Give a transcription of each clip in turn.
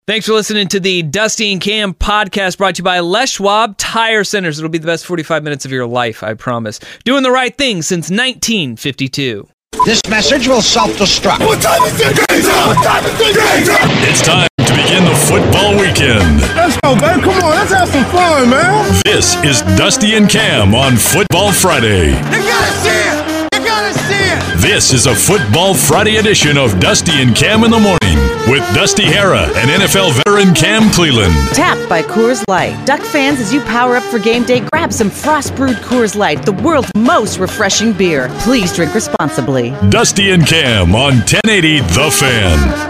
Thanks for listening to the Dusty and Cam podcast brought to you by Les Schwab Tire Centers. It'll be the best 45 minutes of your life, I promise. Doing the right thing since 1952. This message will self-destruct. What time is it? What time is it? It's time to begin the football weekend. Let's go, baby. Come on, let's have some fun, man. This is Dusty and Cam on Football Friday. You gotta see it. You gotta see it. This is a Football Friday edition of Dusty and Cam in the Morning with Dusty Hara and NFL veteran Cam Cleland. Tapped by Coors Light. Duck fans, as you power up for game day, grab some frost-brewed Coors Light, the world's most refreshing beer. Please drink responsibly. Dusty and Cam on 1080 The Fan.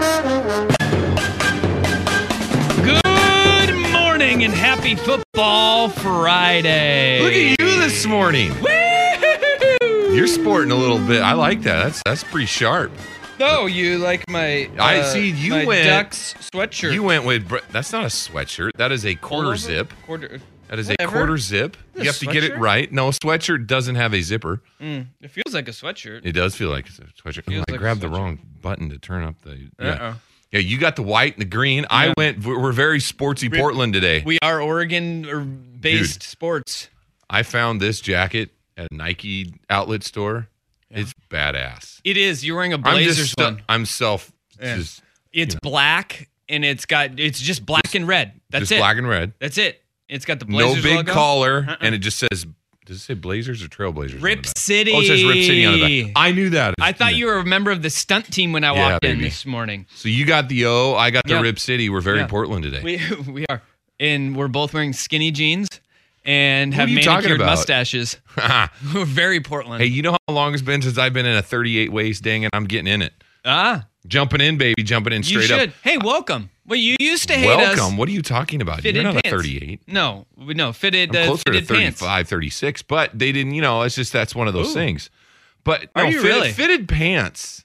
Good morning and happy Football Friday. Look at you this morning. Woo-hoo-hoo-hoo. You're sporting a little bit. I like that. That's pretty sharp. No, you like my I see you my went Ducks sweatshirt. You went with that's not a sweatshirt. That is a quarter zip. That is a quarter zip. You have to get it right. No, a sweatshirt doesn't have a zipper. It feels like a sweatshirt. It does feel like a sweatshirt. Feels I like a grabbed the sweatshirt. wrong button to turn up the. Uh-oh. Yeah, you got the white and the green. I went. We're very sportsy Portland today. We are Oregon-based sports. I found this jacket at a Nike outlet store. Yeah. It's badass. It is. You're wearing a Blazers one. I'm self. Yeah. Just, It's black and it's just black and red. That's just it. black and red. That's it. It's got the Blazers No big logo. collar, and it just says. Does it say Blazers or Trailblazers? on Rip the back? City. Oh, it says Rip City on the back. I knew that. I thought you were a member of the stunt team when I Yeah, walked in baby. this morning. So you got the O, I got the Yeah. Rip City. We're very Yeah. Portland today. We are. And we're both wearing skinny jeans and What have are you talking manicured about? mustaches. We're very Portland. Hey, you know how long it's been since I've been in a 38 waist? Dang it, I'm getting in it. Jumping in, baby, jumping in You straight should. up. Hey, welcome. Well, you used to hate us. Welcome. What are you talking about? Fitted You're not pants. a 38. No, fitted, I'm closer to fitted 35, pants. 36, but they didn't, it's just that's one of those Ooh. things. But Are no, you really? fitted pants.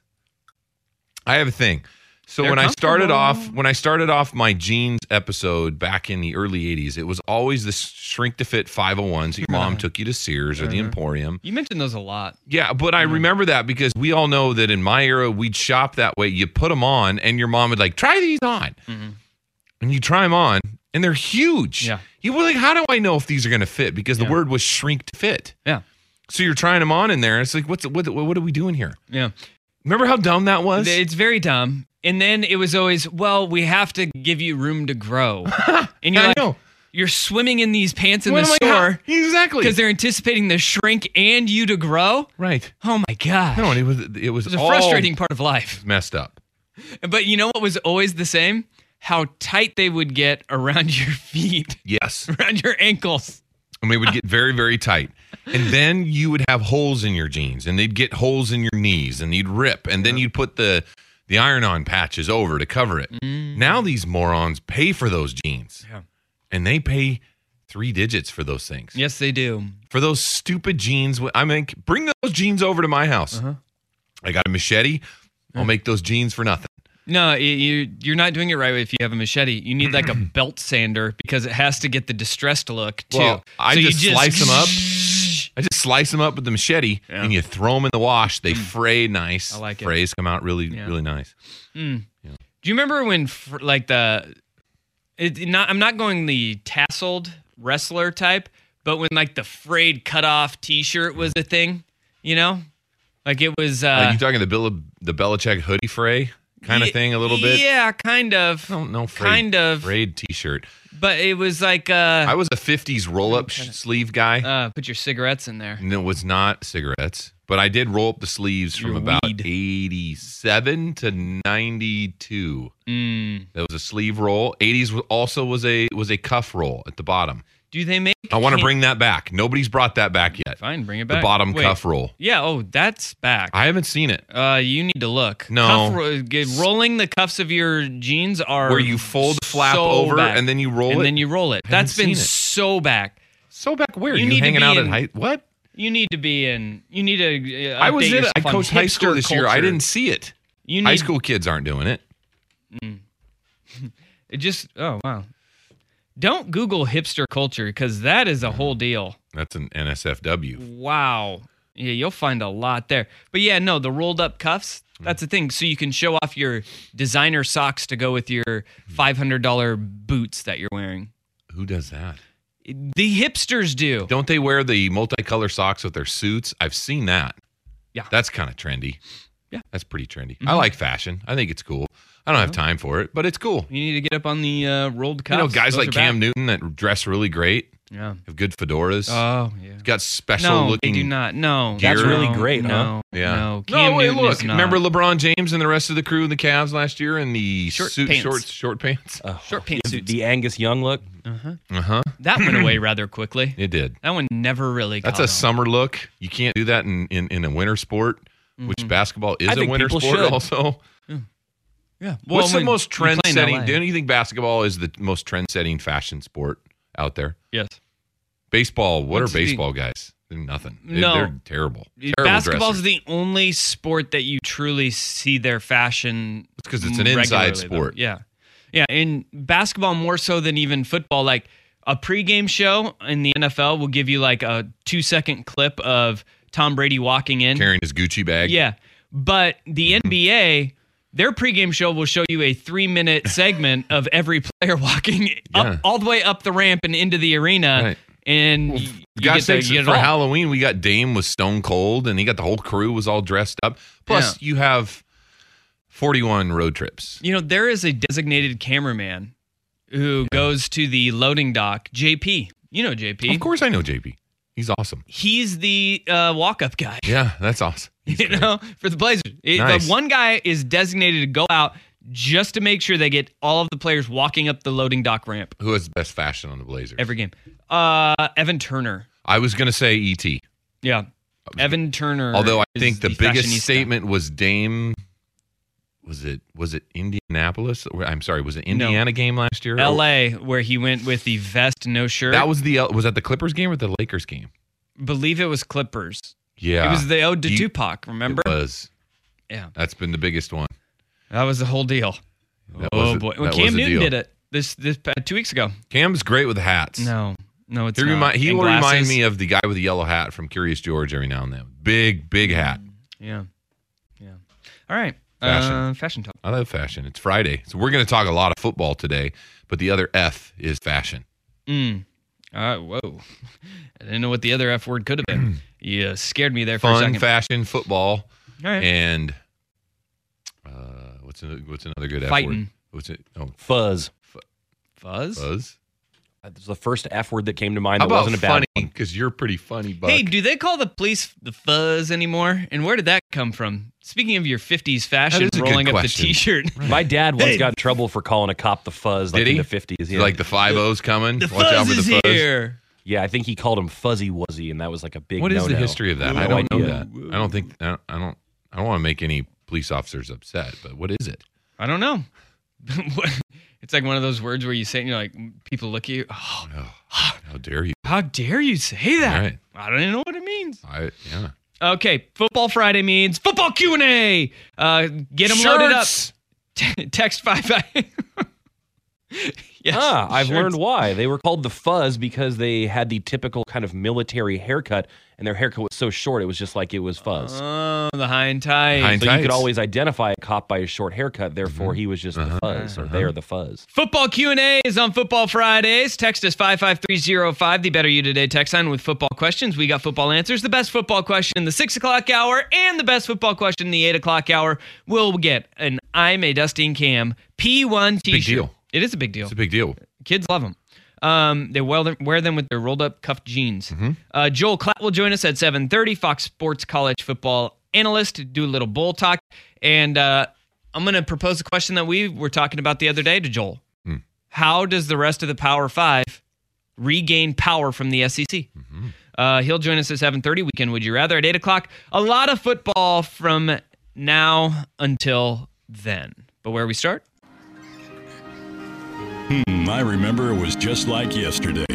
I have a thing. So They're when I started comfortable. off my jeans episode back in the early 80s, it was always the shrink to fit 501s. Your mom took you to Sears or the Emporium. You mentioned those a lot. Yeah, but I remember that because we all know that in my era, we'd shop that way. You put them on, and your mom would like, try these on. And you try them on, and they're huge. Yeah. You were like, how do I know if these are going to fit? Because the word was shrink to fit. Yeah. So you're trying them on in there. And it's like, what are we doing here? Yeah. Remember how dumb that was? It's very dumb. And then it was always, well, we have to give you room to grow. And you're I like, know. you're swimming in these pants in What the am I- how- store Exactly. because they're anticipating the shrink and you to grow. Right. Oh my gosh. No, and it was It's a all frustrating part of life. messed up. But you know what was always the same? How tight they would get around your feet, Yes. around your ankles. And they would get very, very tight. And then you would have holes in your jeans, and they'd get holes in your knees, and you'd rip. And then you'd put the iron-on patches over to cover it. Now these morons pay for those jeans. Yeah. And they pay 3 digits for those things. Yes, they do. For those stupid jeans. I mean, bring those jeans over to my house. I got a machete. I'll make those jeans for nothing. No, you're not doing it right if you have a machete. You need like a belt sander because it has to get the distressed look too. Well, I So you just slice them up. I just slice them up with the machete, and you throw them in the wash. They fray nice. I like it. Frays come out really, Yeah. really nice. Do you remember when I'm not going the tasseled wrestler type, but when like the frayed cutoff T-shirt was a thing, like it was. Are you talking the Belichick hoodie fray kind of thing a little bit? Yeah, kind of. No, frayed, kind of. frayed T-shirt. But it was like I was a 50s roll-up sleeve guy. put your cigarettes in there. And it was not cigarettes, but I did roll up the sleeves from Your about weed. 87 to 92. That was a sleeve roll. 80s also was a cuff roll at the bottom. Do they make? I want to bring that back. Nobody's brought that back yet. Fine, bring it The back. bottom Wait. cuff roll. Yeah. Oh, that's back. I haven't seen it. You need to look. No. Rolling the cuffs of your jeans are Where you fold the flap so over back. and then you roll and it. then you roll it. I haven't That's been seen it. so back. So back where? You You need to hanging be out in- at height? What? You need to be in. You need to. I was update in it. I yourself on coached high school hipster this year. I culture. didn't see it. You High need school kids aren't doing it. it. Just. Oh wow. Don't Google hipster culture because that is a whole deal. That's an NSFW. Wow. Yeah, you'll find a lot there. But yeah, no, the rolled up cuffs. That's the thing. So you can show off your designer socks to go with your $500 boots that you're wearing. Who does that? The hipsters do. Don't they wear the multicolor socks with their suits? I've seen that. Yeah. That's kind of trendy. Yeah. That's pretty trendy. I like fashion. I think it's cool. I don't have time for it, but it's cool. You need to get up on the rolled cuffs. Guys Those like are Cam back. Newton that dress really great, Yeah. have good fedoras. Oh, yeah. Got special No, looking. they do not. No. That's No, really great, no, huh? Yeah. No. Cam wait, Newton look. is not. Remember LeBron James and the rest of the crew in the Cavs last year in the Short suit, pants. short pants? Short pantsuits. The Angus Young look. That went away rather quickly. It did. That one never really That's caught a on. summer look. You can't do that in a winter sport, which basketball is I a think winter people sport should. also. Yeah. What's the when most you play in trend-setting? LA. Don't you think basketball is the most trend-setting fashion sport out there? Yes. Baseball, what What's are the- baseball guys? They're nothing. No. They're terrible. Terrible Basketball's dressers. the only sport that you truly see their fashion. It's 'cause it's an inside regularly, sport. though. Yeah. Yeah. In basketball, more so than even football, like a pregame show in the NFL will give you like a 2-second clip of Tom Brady walking in. Carrying his Gucci bag. Yeah. But the NBA, their pregame show will show you a 3-minute segment of every player walking up all the way up the ramp and into the arena. Right. And you God's get sakes, you get it for all. Halloween, we got Dame was Stone Cold, and he got the whole crew was all dressed up. Plus, you have 41 road trips. You know, there is a designated cameraman who goes to the loading dock. JP. You know JP. Of course I know JP. He's awesome. He's the walk-up guy. Yeah, that's awesome. He's You great. know, for the Blazers. Nice. The one guy is designated to go out just to make sure they get all of the players walking up the loading dock ramp Who has the best fashion on the Blazers? every game. Evan Turner. I was going to say E.T. Yeah. Evan Turner. Although I is think the biggest fashionista. statement was Dame. Was it Indianapolis? I'm sorry. Was it Indiana game last year? LA, where he went with the vest, no shirt. That was that the Clippers game or the Lakers game? Believe it was Clippers. Yeah, It was the ode to You- Tupac, remember? It was. Yeah. That's been the biggest one. That was the whole deal. That Oh was boy. that Well, was Cam the Newton deal. did it this 2 weeks ago. Cam's great with hats. No, it's He, not. he And will remind glasses. me of the guy with the yellow hat from Curious George every now and then. Big hat. Yeah. All right. Fashion talk. I love fashion. It's Friday, so we're going to talk a lot of football today. But the other F is fashion. Whoa. I didn't know what the other F word could have been. You scared me there for a Fun, second. fashion, football, All right. and what's another good F Fighting. word? What's it? Oh, Fuzz. Fuzz? buzz. That was the first F word that came to mind. How That about wasn't a bad funny? one. Because you're pretty funny, Buck. Hey, do they call the police the fuzz anymore? And where did that come from? Speaking of your 50s fashion, That is a good rolling up the question. T-shirt. My dad once got in trouble for calling a cop the fuzz like Did he? in the 50s. Yeah. Like the 5-0's coming. The Watch out fuzz for is the fuzz. here. Yeah, I think he called him Fuzzy Wuzzy, and that was like a big What is the no-no. history of that? No I don't know idea. that. I don't think. I don't want to make any police officers upset. But what is it? I don't know. It's like one of those words where you say it and you're like, people look at you. Oh, How dare you? how dare you say that? Right. I don't even know what it means. Yeah. Okay, Football Friday means football Q&A. Get them loaded up. Shirts! Text 55. Yes, I've shirts. learned why. They were called the Fuzz because they had the typical kind of military haircut, and their haircut was so short, it was just like it was fuzz. Oh, the high and tight. High and So you could tights. always identify a cop by his short haircut, therefore he was just the Fuzz, or they are the Fuzz. Football Q&A is on Football Fridays. Text us 55305, the Better You Today text line with football questions. We got football answers. The best football question in the 6 o'clock hour and the best football question in the 8 o'clock hour will get an I'm a Dusty and Cam P1 t-shirt. Big deal. It is a big deal. It's a big deal. Kids love them. They wear them with their rolled-up cuffed jeans. Joel Klatt will join us at 7:30, Fox Sports college football analyst, to do a little bull talk. And I'm going to propose a question that we were talking about the other day to Joel. How does the rest of the Power 5 regain power from the SEC? He'll join us at 7:30. Weekend Would You Rather at 8 o'clock. A lot of football from now until then. But where we start? I remember it was just like yesterday.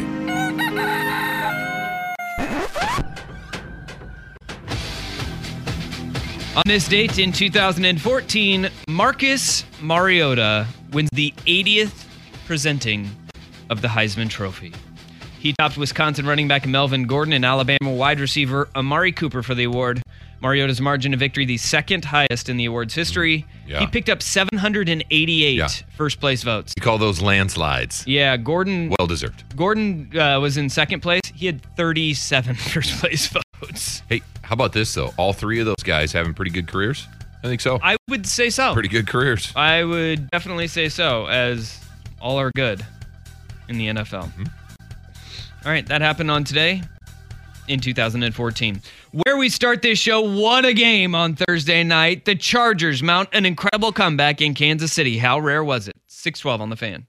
On this date in 2014, Marcus Mariota wins the 80th presenting of the Heisman Trophy. He topped Wisconsin running back Melvin Gordon and Alabama wide receiver Amari Cooper for the award. Mariota's margin of victory, the second highest in the award's history. Yeah. He picked up 788 Yeah. first-place votes. We call those landslides. Yeah, Gordon Well-deserved. was in second place. He had 37 first-place votes. Hey, how about this, though? All three of those guys having pretty good careers? I think so. I would say so. Pretty good careers. I would definitely say so, as all are good in the NFL. Mm-hmm. All right, that happened on today in 2014. Where we start this show, what a game on Thursday night. The Chargers mount an incredible comeback in Kansas City. How rare was it? 6-12 on the Fan.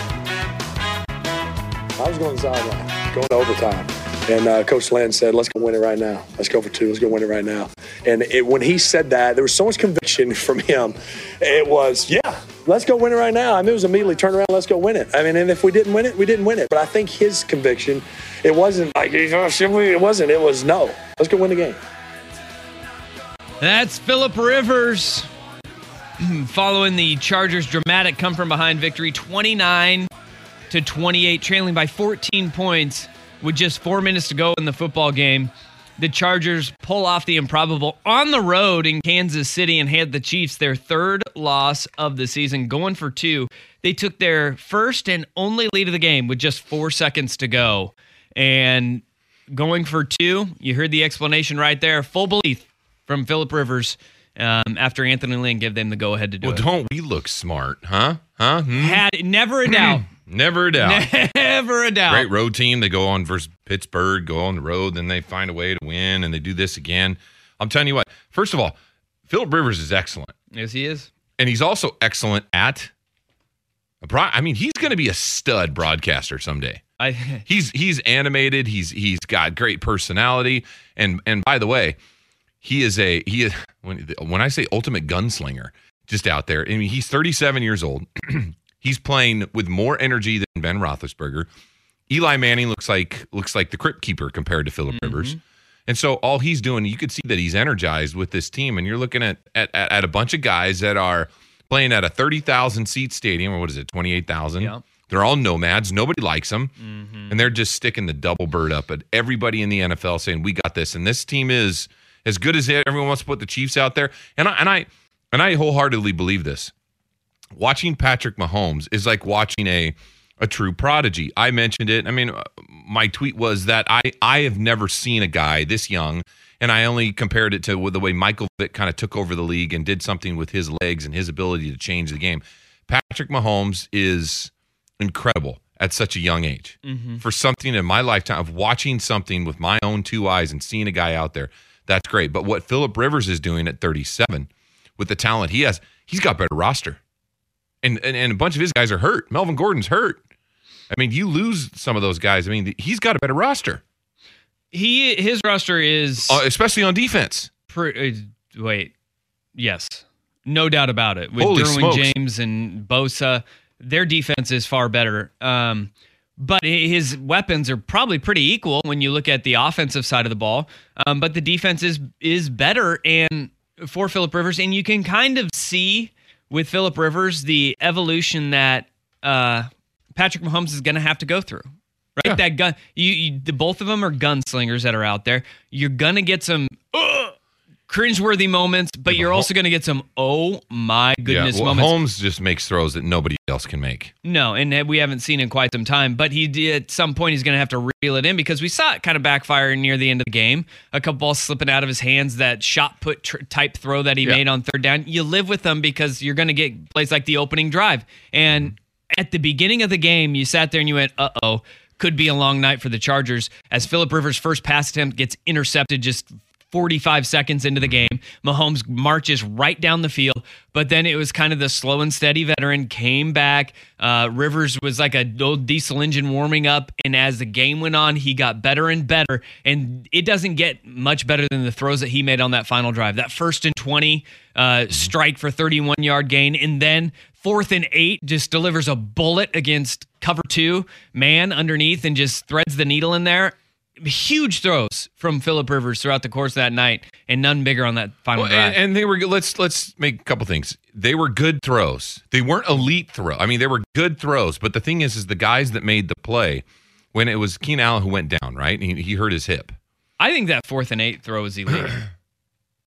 I was going sideline, going to overtime. And Coach Land said, let's go win it right now. Let's go for 2. Let's go win it right now. And when he said that, there was so much conviction from him. It was, yeah, let's go win it right now. I mean, it was immediately turn around, let's go win it. I mean, and if we didn't win it, we didn't win it. But I think his conviction, it wasn't like, should we? It wasn't. It was, no, let's go win the game. That's Phillip Rivers following the Chargers' dramatic come-from-behind victory, 29-28, trailing by 14 points. With just 4 minutes to go in the football game, the Chargers pull off the improbable on the road in Kansas City and hand the Chiefs their third loss of the season, going for 2. They took their first and only lead of the game with just 4 seconds to go. And going for 2, you heard the explanation right there. Full belief from Phillip Rivers after Anthony Lynn gave them the go-ahead to do it. Well, don't we look smart, huh? Had never a doubt. Never a doubt. Never a doubt. Great road team. They go on versus Pittsburgh, go on the road, then they find a way to win, and they do this again. I'm telling you what, first of all, Phillip Rivers is excellent. Yes, he is. And he's also excellent at, he's going to be a stud broadcaster someday. He's animated. He's got great personality. And by the way, he is when I say ultimate gunslinger, just out there. I mean, he's 37 years old. He's playing with more energy than Ben Roethlisberger. Eli Manning looks like the crypt keeper compared to Phillip Rivers. And so all he's doing, you could see that he's energized with this team. And you're looking at a bunch of guys that are playing at a 30,000 seat stadium, or what is it, 28,000? Yeah. They're all nomads. Nobody likes them. And they're just sticking the double bird up at everybody in the NFL saying, we got this. And this team is as good as everyone wants to put the Chiefs out there. And I wholeheartedly believe this. Watching Patrick Mahomes is like watching a true prodigy. I mentioned it. I mean, my tweet was that I have never seen a guy this young, and I only compared it to the way Michael Vick kind of took over the league and did something with his legs and his ability to change the game. Patrick Mahomes is incredible at such a young age. For something in my lifetime of watching something with my own 2 eyes and seeing a guy out there, that's great. But what Phillip Rivers is doing at 37 with the talent he has, he's got a better roster. And a bunch of his guys are hurt. Melvin Gordon's hurt. I mean, you lose some of those guys. I mean, he's got a better roster. His roster is especially on defense. Yes, no doubt about it. With Holy Derwin smokes. James and Bosa, their defense is far better. But his weapons are probably pretty equal when you look at the offensive side of the ball. But the defense is better and for Phillip Rivers, and you can kind of see with Phillip Rivers the evolution that Patrick Mahomes is going to have to go through. Right? Yeah. That gun, the both of them are gunslingers that are out there. You're going to get some cringeworthy moments, but you're also going to get some oh my goodness moments. Holmes just makes throws that nobody else can make. No, and we haven't seen in quite some time. But he did, at some point, he's going to have to reel it in because we saw it kind of backfire near the end of the game. A couple balls slipping out of his hands, that shot put type throw that he made on third down. You live with them because you're going to get plays like the opening drive. And at the beginning of the game, you sat there and you went, uh-oh, could be a long night for the Chargers as Phillip Rivers' first pass attempt gets intercepted just 45 seconds into the game. Mahomes marches right down the field, but then it was kind of the slow and steady veteran came back. Rivers was like an old diesel engine warming up, and as the game went on, he got better and better, and it doesn't get much better than the throws that he made on that final drive. That 1st and 20 strike for 31-yard gain, and then 4th and 8 just delivers a bullet against cover 2 man underneath and just threads the needle in there. Huge throws from Phillip Rivers throughout the course of that night, and none bigger on that final drive. And they were, let's make a couple things. They were good throws. They weren't elite throw. I mean, they were good throws. But the thing is the guys that made the play, when it was Keenan Allen who went down, right? He hurt his hip. I think that 4th and 8 throw is elite.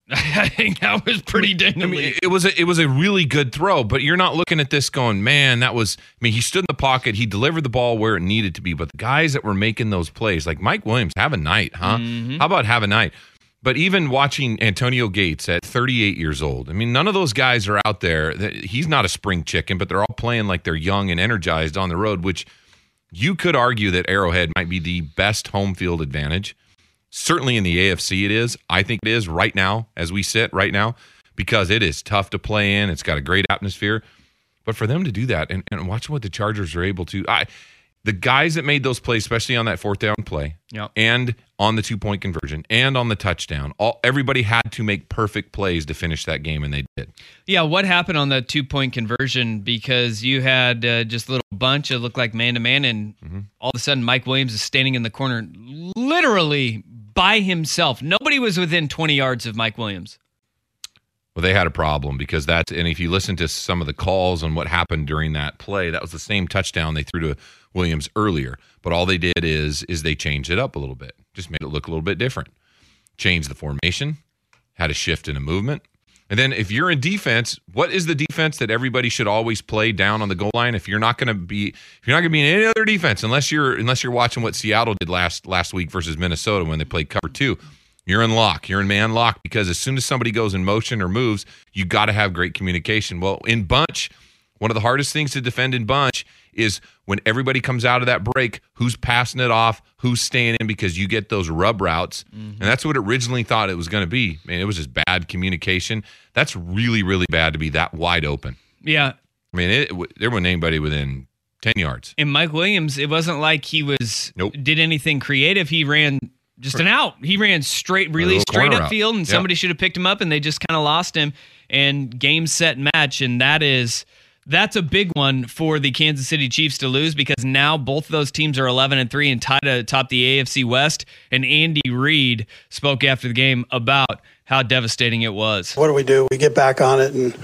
I think that was pretty dang elite. It was a really good throw, but you're not looking at this going, man, that was. I mean, he stood in the pocket, he delivered the ball where it needed to be. But the guys that were making those plays, like Mike Williams, have a night, huh? How about have a night? But even watching Antonio Gates at 38 years old, I mean, none of those guys are out there. He's not a spring chicken, but they're all playing like they're young and energized on the road, which you could argue that Arrowhead might be the best home field advantage. Certainly in the AFC it is. I think it is right now, as we sit right now, because it is tough to play in. It's got a great atmosphere. But for them to do that and watch what the Chargers are able to, the guys that made those plays, especially on that fourth down play, and on the 2-point conversion, and on the touchdown, everybody had to make perfect plays to finish that game, and they did. Yeah, what happened on the 2-point conversion? Because you had just a little bunch. It looked like man-to-man, and all of a sudden Mike Williams is standing in the corner literally by himself. Nobody was within 20 yards of Mike Williams. Well, they had a problem because and if you listen to some of the calls on what happened during that play, that was the same touchdown they threw to Williams earlier. But all they did is they changed it up a little bit, just made it look a little bit different. Changed the formation, had a shift in a movement. And then if you're in defense, what is the defense that everybody should always play down on the goal line? If you're not going to be in any other defense, unless you're watching what Seattle did last week versus Minnesota when they played cover 2, you're in lock. You're in man lock because as soon as somebody goes in motion or moves, you got to have great communication. Well, in bunch, one of the hardest things to defend in bunch is when everybody comes out of that break, who's passing it off, who's staying in, because you get those rub routes. And that's what it originally thought it was going to be. Man, it was just bad communication. That's really, really bad to be that wide open. Yeah. I mean, there wasn't anybody within 10 yards. And Mike Williams, it wasn't like he did anything creative. He ran just an out. He ran straight up field, and somebody should have picked him up, and they just kind of lost him. And game, set, match, and that's a big one for the Kansas City Chiefs to lose, because now both of those teams are 11-3 and tied atop the AFC West. And Andy Reid spoke after the game about how devastating it was. What do? We get back on it, and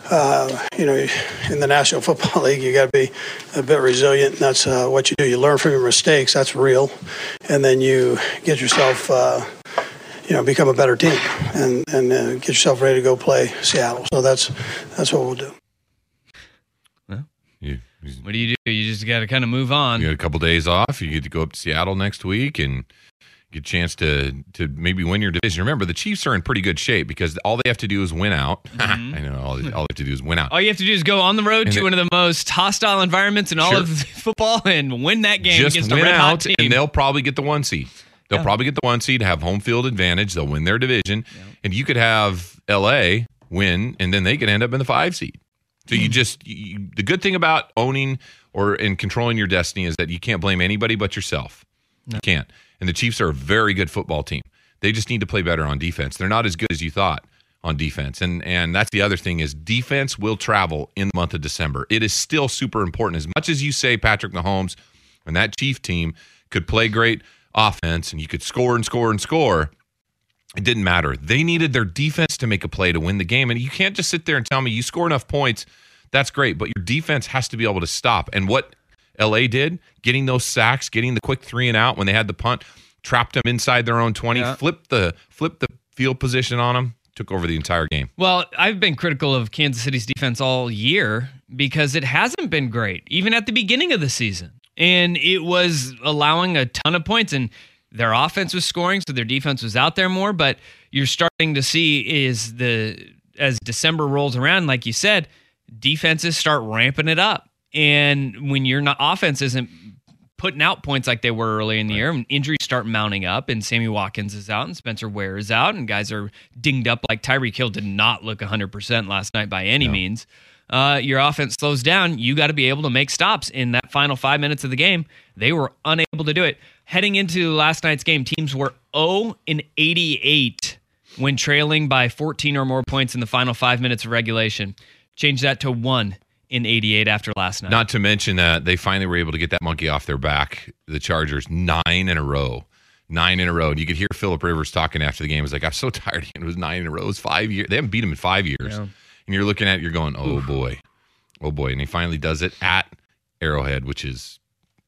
in the National Football League, you got to be a bit resilient. And that's what you do. You learn from your mistakes. That's real, and then you get yourself, become a better team, and get yourself ready to go play Seattle. So that's what we'll do. What do? You just got to kind of move on. You got a couple days off. You get to go up to Seattle next week and get a chance to maybe win your division. Remember, the Chiefs are in pretty good shape because all they have to do is win out. I know all they have to do is win out. All you have to do is go on the road to one of the most hostile environments in all of football and win that game against a red hot team. And they'll probably get the 1 seed. They'll probably get the 1 seed, have home field advantage. They'll win their division, and you could have LA win, and then they could end up in the 5 seed. So the good thing about owning and controlling your destiny is that you can't blame anybody but yourself. No. You can't. And the Chiefs are a very good football team. They just need to play better on defense. They're not as good as you thought on defense. And that's the other thing is defense will travel in the month of December. It is still super important. As much as you say Patrick Mahomes and that Chief team could play great offense and you could score and score and score, it didn't matter. They needed their defense to make a play to win the game. And you can't just sit there and tell me you score enough points. That's great. But your defense has to be able to stop. And what LA did, getting those sacks, getting the quick 3 and out when they had the punt, trapped them inside their own 20, flipped the field position on them, took over the entire game. Well, I've been critical of Kansas City's defense all year because it hasn't been great, even at the beginning of the season. And it was allowing a ton of points, and their offense was scoring, so their defense was out there more. But you're starting to see as December rolls around, like you said, defenses start ramping it up. And when your offense isn't putting out points like they were early in the year, and injuries start mounting up, and Sammy Watkins is out, and Spencer Ware is out, and guys are dinged up. Like Tyreek Hill did not look 100% last night by any means. Your offense slows down. You got to be able to make stops in that final 5 minutes of the game. They were unable to do it. Heading into last night's game, teams were 0-88 when trailing by 14 or more points in the final 5 minutes of regulation. Change that to 1-88 after last night. Not to mention that they finally were able to get that monkey off their back, the Chargers, 9 in a row. 9 in a row. And you could hear Phillip Rivers talking after the game. He was like, I'm so tired. It was 9 in a row. It was 5 years. They haven't beat him in 5 years. Yeah. And you're looking at it, you're going, oh, boy. Oh, boy. And he finally does it at Arrowhead, which is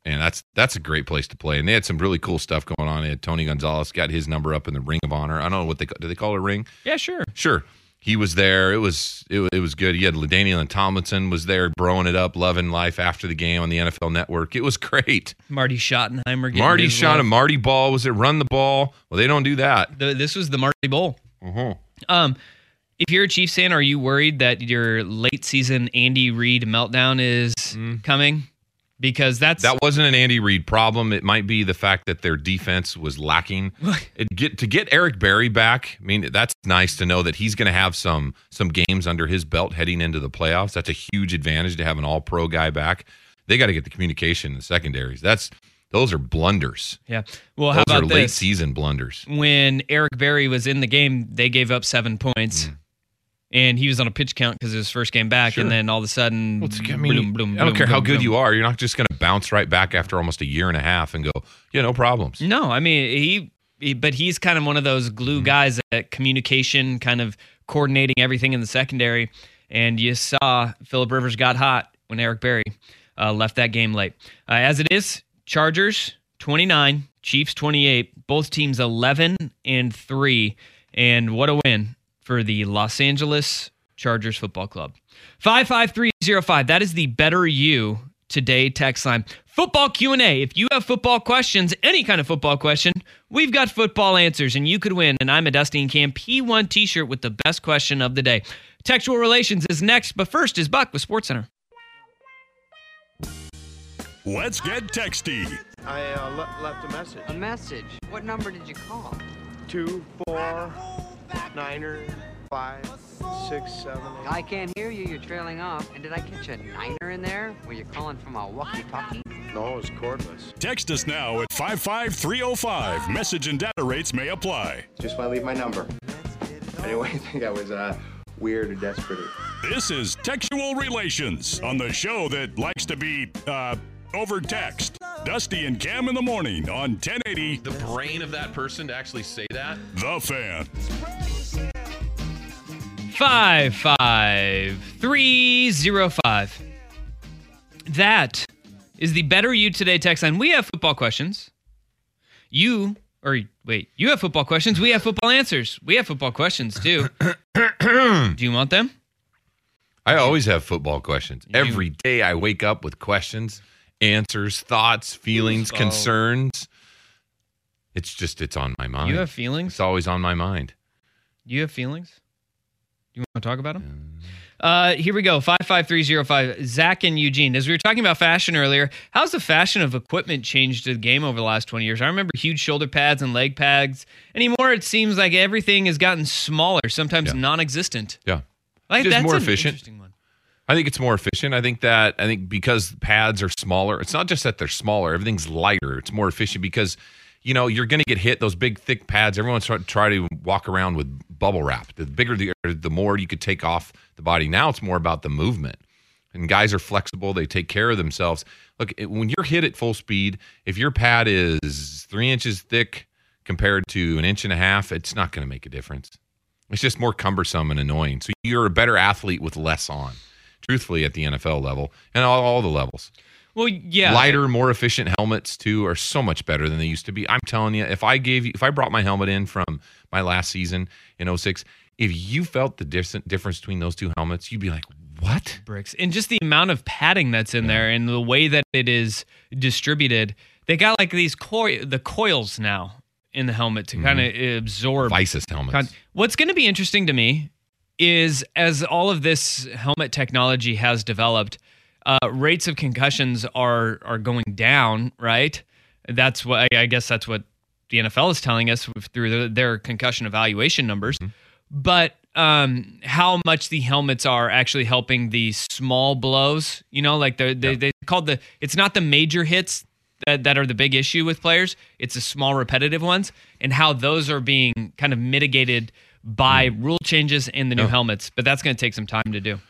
And that's a great place to play. And they had some really cool stuff going on. They had Tony Gonzalez got his number up in the Ring of Honor. I don't know what do they call it a ring? Yeah, sure. Sure. He was there. It was good. You had LaDainian and Tomlinson was there, broing it up, loving life after the game on the NFL Network. It was great. Marty Schottenheimer. Marty Ball was there. Run the ball. Well, they don't do that. This was the Marty Bowl. Uh-huh. If you're a Chiefs fan, are you worried that your late season Andy Reid meltdown is coming? Because that wasn't an Andy Reid problem. It might be the fact that their defense was lacking. To get Eric Berry back, I mean, that's nice to know that he's going to have some games under his belt heading into the playoffs. That's a huge advantage to have an all-pro guy back. They got to get the communication in the secondaries. Those are blunders. Yeah. Well, how those about are this? late season blunders. When Eric Berry was in the game, they gave up 7 points. And he was on a pitch count because it was his first game back, and then all of a sudden, I don't care how good you are. You're not just going to bounce right back after almost a year and a half and go, yeah, no problems. No, I mean, but he's kind of one of those glue guys at communication, kind of coordinating everything in the secondary. And you saw Phillip Rivers got hot when Eric Berry left that game late. As it is, Chargers 29, Chiefs 28, both teams 11-3, and what a win for the Los Angeles Chargers Football Club. 55305. That is the Better You Today text line. Football Q&A. If you have football questions, any kind of football question, we've got football answers, and you could win an I'm a Dusty and Cam P1 t-shirt with the best question of the day. Textual Relations is next, but first is Buck with SportsCenter. Let's get texty. I left a message. A message? What number did you call? 2, 4, 9er, 5, 6, 7, 8. I can't hear you. You're trailing off. And did I catch a 9er in there? Were you calling from a walkie-talkie? No, it was cordless. Text us now at 55305. Message and data rates may apply. Just want to leave my number. Anyway, I think I was weird or desperate. This is Textual Relations on the show that likes to be over text. Dusty and Cam in the morning on 1080. The brain of that person to actually say that. The Fan. 55305. That is the Better You Today text line. We have football questions. You have football questions. We have football answers. We have football questions too. Do you want them? I always have football questions. Every day I wake up with questions, answers, thoughts, feelings, concerns. It's on my mind. You have feelings? It's always on my mind. You have feelings? You want to talk about them? Here we go. 55305. Zach and Eugene. As we were talking about fashion earlier, how's the fashion of equipment changed the game over the last 20 years? I remember huge shoulder pads and leg pads. Anymore, it seems like everything has gotten smaller, sometimes non-existent. Yeah. Like, it's that's more an efficient. Interesting one. I think it's more efficient. I think because pads are smaller, it's not just that they're smaller. Everything's lighter. It's more efficient because, you're going to get hit. Those big, thick pads, everyone's try to walk around with bubble wrap. The bigger, the more you could take off the body. Now it's more about the movement. And guys are flexible. They take care of themselves. Look, when you're hit at full speed, if your pad is 3 inches thick compared to 1.5 inches, it's not going to make a difference. It's just more cumbersome and annoying. So you're a better athlete with less on, truthfully, at the NFL level and all the levels. Well, yeah. Lighter, more efficient helmets, too, are so much better than they used to be. I'm telling you, if I brought my helmet in from my last season in 2006, if you felt the difference between those two helmets, you'd be like, what? Bricks. And just the amount of padding that's in there and the way that it is distributed. They got like these the coils now in the helmet to kind of absorb. Visus helmets. What's going to be interesting to me is as all of this helmet technology has developed, rates of concussions are going down, right? That's what I guess that's what the NFL is telling us through their concussion evaluation numbers. But how much the helmets are actually helping the small blows, like they called it's not the major hits that are the big issue with players. It's the small repetitive ones and how those are being kind of mitigated by rule changes in the new helmets. But that's going to take some time to do.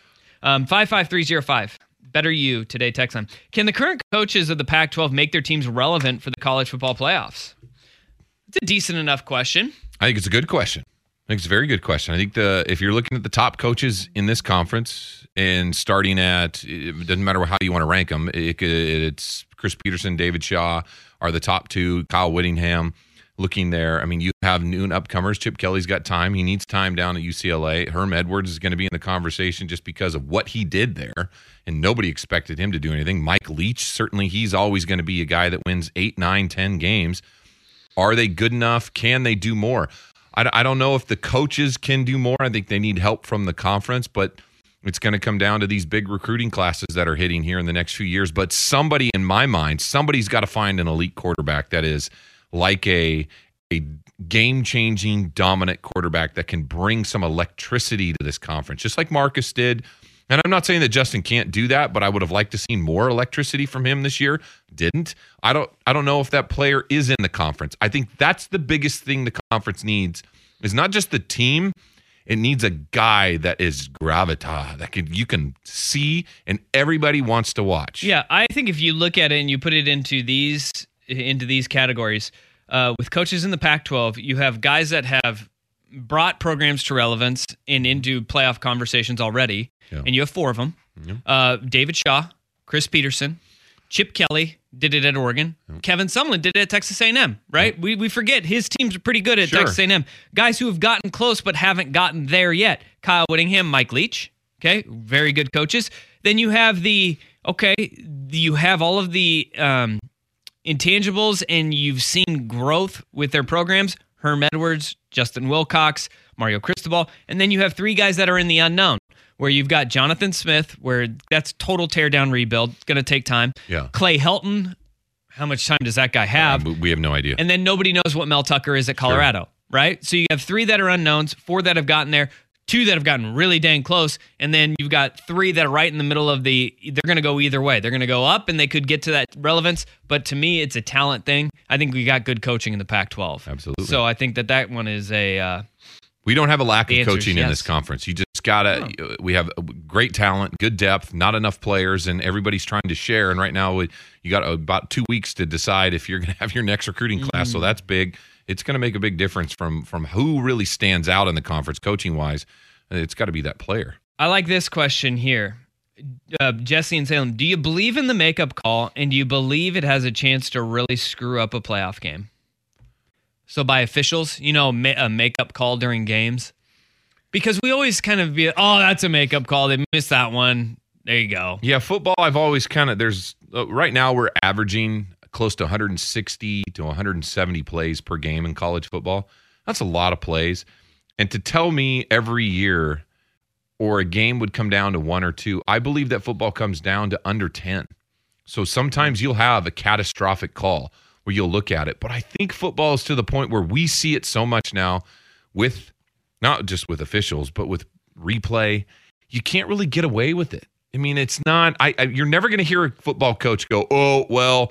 55305. Better You Today text line. Can the current coaches of the Pac-12 make their teams relevant for the college football playoffs? It's a decent enough question. I think it's a good question. It's a very good question. I think if you're looking at the top coaches in this conference and starting at, it doesn't matter how you want to rank them, it's Chris Peterson, David Shaw are the top two, Kyle Whittingham looking there. I mean, you have new upcomers. Chip Kelly's got time. He needs time down at UCLA. Herm Edwards is going to be in the conversation just because of what he did there, and nobody expected him to do anything. Mike Leach, certainly he's always going to be a guy that wins 8, 9, 10 games. Are they good enough? Can they do more? I don't know if the coaches can do more. I think they need help from the conference, but it's going to come down to these big recruiting classes that are hitting here in the next few years. But somebody, in my mind, somebody's got to find an elite quarterback that is like a game-changing, dominant quarterback that can bring some electricity to this conference, just like Marcus did. And I'm not saying that Justin can't do that, but I would have liked to see more electricity from him this year. Didn't. I don't know if that player is in the conference. I think that's the biggest thing the conference needs is not just the team. It needs a guy that is gravitas, that you can see and everybody wants to watch. Yeah, I think if you look at it and you put it into these categories, with coaches in the Pac-12, you have guys that have brought programs to relevance and into playoff conversations already. Yeah. And you have 4 of them. Yeah. David Shaw, Chris Peterson, Chip Kelly did it at Oregon. Yeah. Kevin Sumlin did it at Texas A&M, right? Yeah. We forget his teams are pretty good at Texas A&M. Guys who have gotten close but haven't gotten there yet. Kyle Whittingham, Mike Leach, okay? Very good coaches. Then you have you have all of the intangibles and you've seen growth with their programs. Herm Edwards, Justin Wilcox, Mario Cristobal. And then you have 3 guys that are in the unknown, where you've got Jonathan Smith, where that's total tear-down rebuild. It's going to take time. Yeah. Clay Helton, how much time does that guy have? We have no idea. And then nobody knows what Mel Tucker is at Colorado, right? So you have 3 that are unknowns, 4 that have gotten there, 2 that have gotten really dang close, and then you've got 3 that are right in the middle of they're going to go either way. They're going to go up, and they could get to that relevance, but to me, it's a talent thing. I think we got good coaching in the Pac-12. Absolutely. So I think that one is we don't have a lack of coaching in this conference. You just got to we have great talent, good depth, not enough players, and everybody's trying to share. And right now, you got about 2 weeks to decide if you're going to have your next recruiting class, so that's big. It's going to make a big difference from who really stands out in the conference coaching-wise. It's got to be that player. I like this question here. Jesse in Salem, do you believe in the makeup call, and do you believe it has a chance to really screw up a playoff game? So by officials, a makeup call during games? Because we always kind of that's a makeup call. They missed that one. There you go. Yeah, football, I've always right now we're averaging close to 160 to 170 plays per game in college football. That's a lot of plays. And to tell me every year or a game would come down to 1 or 2, I believe that football comes down to under 10. So sometimes you'll have a catastrophic call where you'll look at it. But I think football is to the point where we see it so much now with not just with officials, but with replay. You can't really get away with it. I mean, it's not you're never going to hear a football coach go, "Oh, well,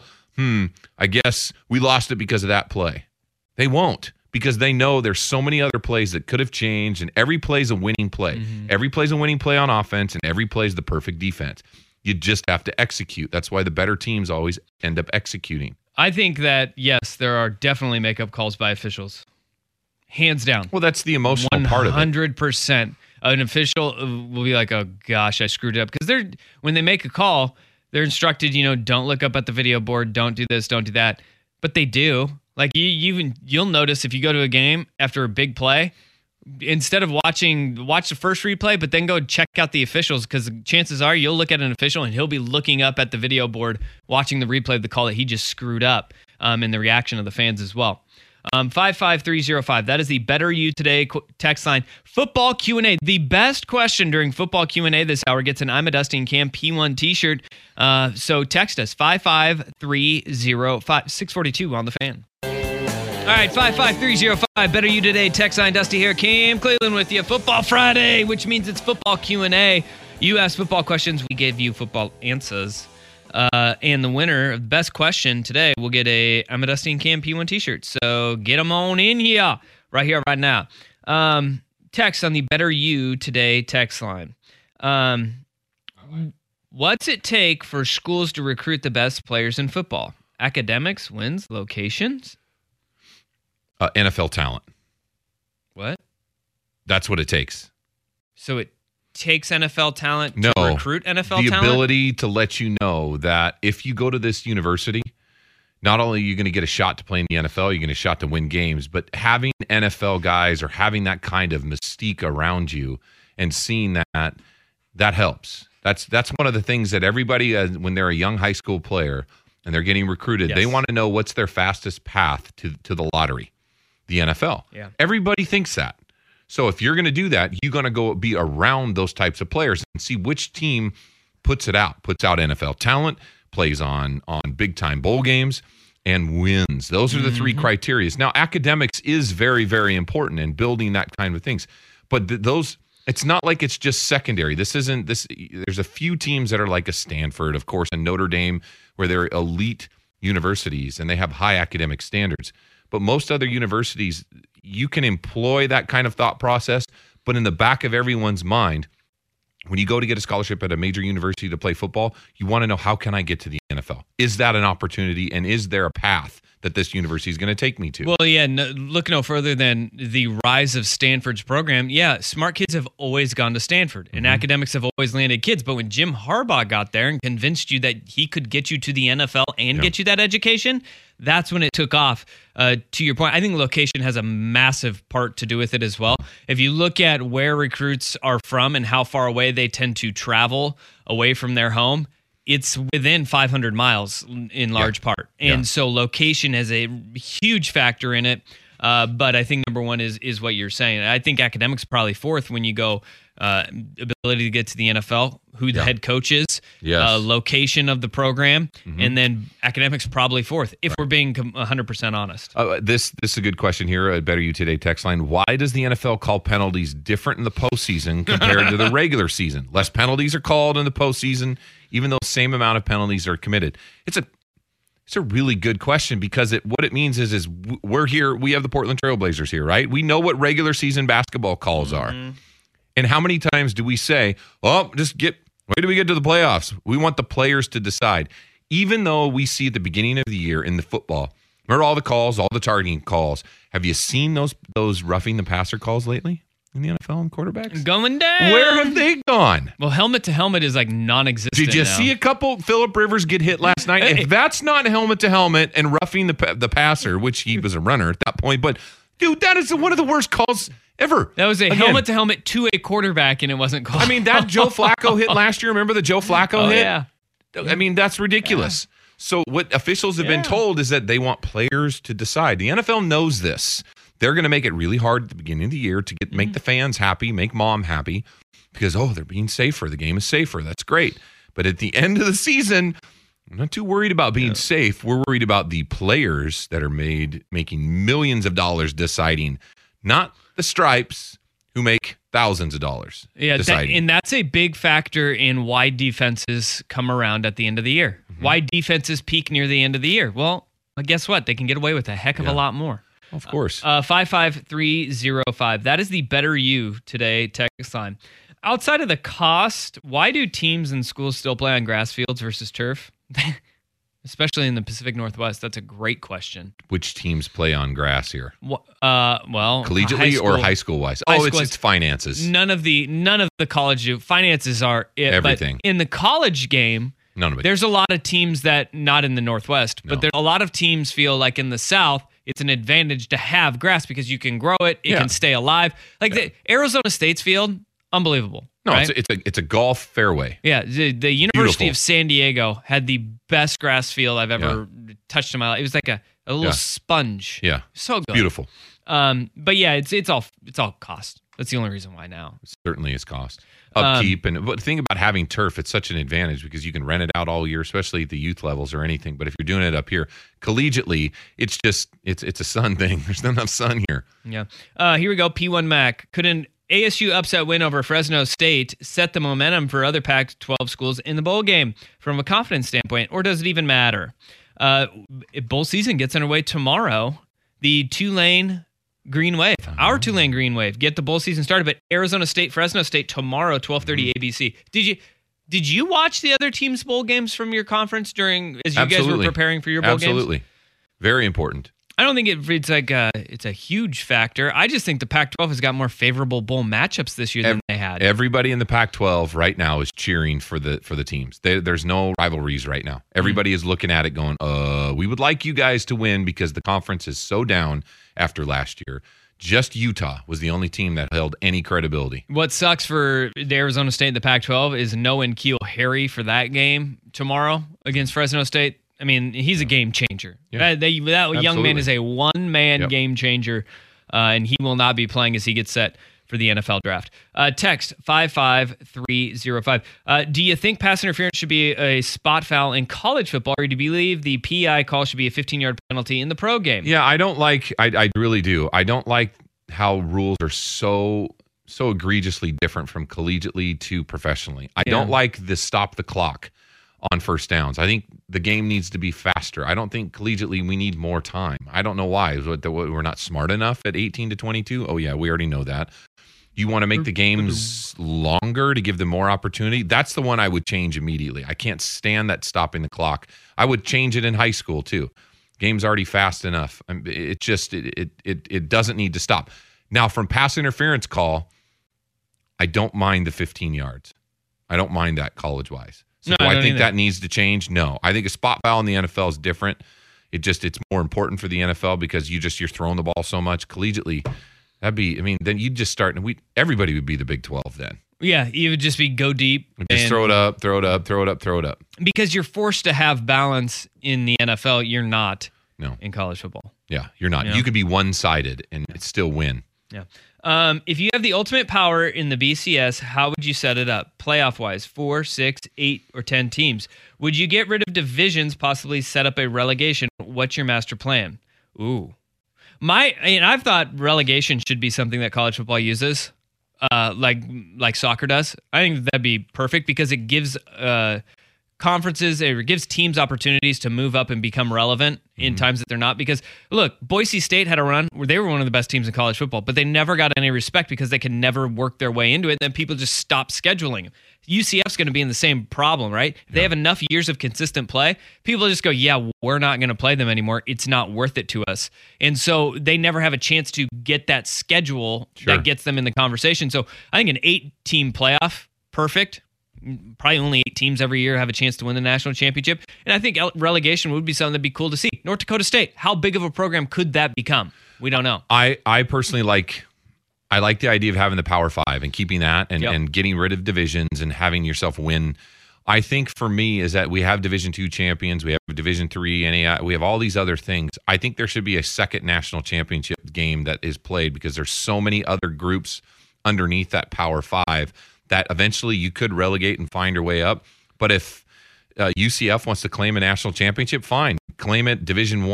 I guess we lost it because of that play." They won't, because they know there's so many other plays that could have changed, and every play is a winning play. Mm-hmm. Every play is a winning play on offense, and every play is the perfect defense. You just have to execute. That's why the better teams always end up executing. I think that, yes, there are definitely makeup calls by officials. Hands down. Well, that's the emotional part of it. 100%. An official will be like, oh, gosh, I screwed it up. Because when they make a call, they're instructed, don't look up at the video board, don't do this, don't do that. But they do. Like, you'll notice if you go to a game after a big play, instead of watch the first replay, but then go check out the officials, because chances are you'll look at an official and he'll be looking up at the video board, watching the replay of the call that he just screwed up, and the reaction of the fans as well. 55305. That is the Better You Today text line. Football Q&A. The best question during football Q&A this hour gets an I'm a Dusty and Cam P1 t-shirt. So text us 55305 642 on the Fan. All right, 55305. Better You Today text line. Dusty here. Cam Cleveland with you. Football Friday, which means it's football Q&A. You ask football questions, we give you football answers. And the winner of the best question today will get a I'm a Dusty and Cam P1 t-shirt. So get them on in here, right now. Text on the Better You Today text line. What's it take for schools to recruit the best players in football? Academics, wins, locations? NFL talent. What? That's what it takes. So it takes NFL talent No, to recruit NFL the talent? ability to let you know that if you go to this university, not only are you going to get a shot to play in the NFL, you're going to get a shot to win games, but having NFL guys or having that kind of mystique around you and seeing that helps. That's one of the things that everybody, when they're a young high school player and they're getting recruited, they want to know what's their fastest path to the lottery, the NFL. Yeah. Everybody thinks that. So if you're going to do that, you're going to go be around those types of players and see which team puts out NFL talent, plays on big-time bowl games, and wins. Those are the three criteria. Now, academics is very, very important in building that kind of things. But those, it's not like it's just secondary. There's a few teams that are like a Stanford, of course, and Notre Dame, where they're elite universities and they have high academic standards. But most other universities, you can employ that kind of thought process, but in the back of everyone's mind, when you go to get a scholarship at a major university to play football, you want to know, how can I get to the NFL? Is that an opportunity, and is there a path that this university is going to take me to? Well, yeah, look no further than the rise of Stanford's program. Yeah, smart kids have always gone to Stanford, and academics have always landed kids. But when Jim Harbaugh got there and convinced you that he could get you to the NFL and get you that education, that's when it took off. To your point, I think location has a massive part to do with it as well. If you look at where recruits are from and how far away they tend to travel away from their home, it's within 500 miles in large part. And so location has a huge factor in it. But I think number one is what you're saying. I think academics probably fourth when you go ability to get to the NFL, who the head coach is, location of the program, and then academics probably fourth, if we're being 100% honest. This is a good question here at Better You Today text line. Why does the NFL call penalties different in the postseason compared to the regular season? Less penalties are called in the postseason, even though same amount of penalties are committed. It's a really good question, because what it means is we're here. We have the Portland Trailblazers here, right? We know what regular season basketball calls are. And how many times do we say, "Oh, wait till we get to the playoffs"? We want the players to decide. Even though we see at the beginning of the year in the football, remember all the calls, all the targeting calls. Have you seen those roughing the passer calls lately in the NFL and quarterbacks? Going down. Where have they gone? Well, helmet to helmet is like non-existent. Did you now. see a couple? Phillip Rivers get hit last night. If that's not helmet to helmet and roughing the passer, which he was a runner at that point, but dude, that is one of the worst calls ever. That was a helmet to helmet to a quarterback, and it wasn't called. I mean, that Joe Flacco hit last year. Remember the Joe Flacco hit? Yeah. I mean, that's ridiculous. So what officials have been told is that they want players to decide. The NFL knows this. They're going to make it really hard at the beginning of the year to make the fans happy, make mom happy, because, they're being safer. The game is safer. That's great. But at the end of the season, I'm not too worried about being safe. We're worried about the players that are making millions of dollars deciding, not the stripes who make thousands of dollars. Yeah, and that's a big factor in why defenses come around at the end of the year. Why defenses peak near the end of the year? Well, guess what? They can get away with a heck of a lot more. Of course. 55305. That is the Better You Today text line. Outside of the cost, why do teams and schools still play on grass fields versus turf? Especially in the Pacific Northwest. That's a great question. Which teams play on grass here? Well, collegiately or high school wise? It's finances. None of the college finances are it. Everything. But in the college game, none of it. There's a lot of teams that, not in the Northwest, but there's a lot of teams feel like in the South, it's an advantage to have grass because you can grow it, it can stay alive. Like the Arizona State's field, unbelievable. No, right? it's a golf fairway. Yeah, the University of San Diego had the best grass field I've ever touched in my life. It was like a little sponge. Yeah, so good, beautiful. But yeah, it's all cost. That's the only reason why now. It certainly is cost. Upkeep but the thing about having turf, it's such an advantage because you can rent it out all year, especially at the youth levels or anything. But if you're doing it up here collegiately, it's a sun thing. There's not enough sun here. Yeah. Here we go. P1 Mac. Could an ASU upset win over Fresno State set the momentum for other Pac-12 schools in the bowl game from a confidence standpoint, or does it even matter? If bowl season gets underway tomorrow, the Tulane Green Wave, our Tulane Green Wave, get the bowl season started. But Arizona State, Fresno State tomorrow, 12:30 ABC. Did you watch the other teams' bowl games from your conference as you guys were preparing for your bowl games? Absolutely, very important. I don't think it's like it's a huge factor. I just think the Pac-12 has got more favorable bowl matchups this year than they had. Everybody in the Pac-12 right now is cheering for the teams. There's no rivalries right now. Everybody is looking at it going, we would like you guys to win because the conference is so down after last year. Just Utah was the only team that held any credibility. What sucks for the Arizona State and the Pac-12 is no N'Keal Harry for that game tomorrow against Fresno State. I mean, he's a game changer. Yeah. That young man is a one-man game changer, and he will not be playing as he gets set for the NFL draft. Text 55305. Do you think pass interference should be a spot foul in college football, or do you believe the PI call should be a 15-yard penalty in the pro game? Yeah, I really do. I don't like how rules are so egregiously different from collegiately to professionally. I don't like the stop the clock on first downs. I think the game needs to be faster. I don't think collegiately we need more time. I don't know why. We're not smart enough at 18 to 22? Oh, yeah, we already know that. You want to make the games longer to give them more opportunity? That's the one I would change immediately. I can't stand that stopping the clock. I would change it in high school, too. Game's already fast enough. It just it doesn't need to stop. Now, from pass interference call, I don't mind the 15 yards. I don't mind that college-wise. So no, do I think either. that needs to change? No. I think a spot foul in the NFL is different. It's more important for the NFL because you're throwing the ball so much. Collegiately, then you'd just start, and everybody would be the Big 12 then. Yeah, you would just be go deep. Just throw it up, throw it up, throw it up, throw it up. Because you're forced to have balance in the NFL. You're not in college football. Yeah, you're not. Yeah. You could be one-sided and still win. Yeah. If you have the ultimate power in the BCS, how would you set it up? Playoff-wise, 4, 6, 8, or 10 teams. Would you get rid of divisions, possibly set up a relegation? What's your master plan? Ooh. I've thought relegation should be something that college football uses, like soccer does. I think that'd be perfect because it gives conferences, it gives teams opportunities to move up and become relevant in times that they're not. Because look, Boise State had a run where they were one of the best teams in college football, but they never got any respect because they could never work their way into it. Then people just stopped scheduling them. UCF's going to be in the same problem, right? If they have enough years of consistent play, people just go, yeah, we're not going to play them anymore. It's not worth it to us. And so they never have a chance to get that schedule that gets them in the conversation. So I think an 8-team playoff, perfect. Probably only 8 teams every year have a chance to win the national championship. And I think relegation would be something that'd be cool to see. North Dakota State, how big of a program could that become? We don't know. I personally like the idea of having the Power 5 and keeping that and getting rid of divisions and having yourself win. I think for me is that we have Division II champions, we have Division III, NAI, we have all these other things. I think there should be a second national championship game that is played because there's so many other groups underneath that Power 5 that eventually you could relegate and find your way up. But if UCF wants to claim a national championship, fine. Claim it Division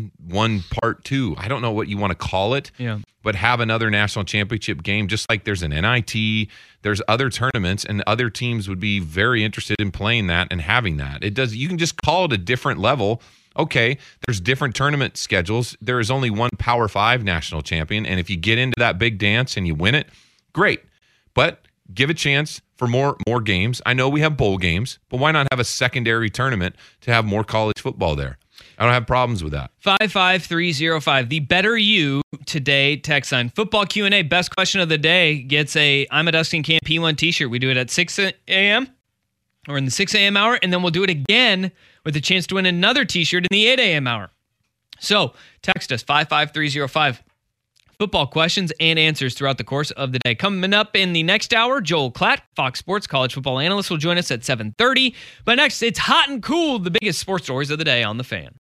I Part 2. I don't know what you want to call it, but have another national championship game, just like there's an NIT, there's other tournaments, and other teams would be very interested in playing that and having that. You can just call it a different level. Okay, there's different tournament schedules. There is only one Power 5 national champion, and if you get into that big dance and you win it, great. But give a chance for more games. I know we have bowl games, but why not have a secondary tournament to have more college football there? I don't have problems with that. 55305. The Better You Today text line. Football Q&A. Best question of the day gets a I'm a Dusty and Cam P1 t-shirt. We do it at 6 a.m. or in the 6 a.m. hour, and then we'll do it again with a chance to win another t-shirt in the 8 a.m. hour. So text us 55305. Football questions and answers throughout the course of the day. Coming up in the next hour, Joel Klatt, Fox Sports college football analyst, will join us at 7:30. But next, it's hot and cool, the biggest sports stories of the day on The Fan.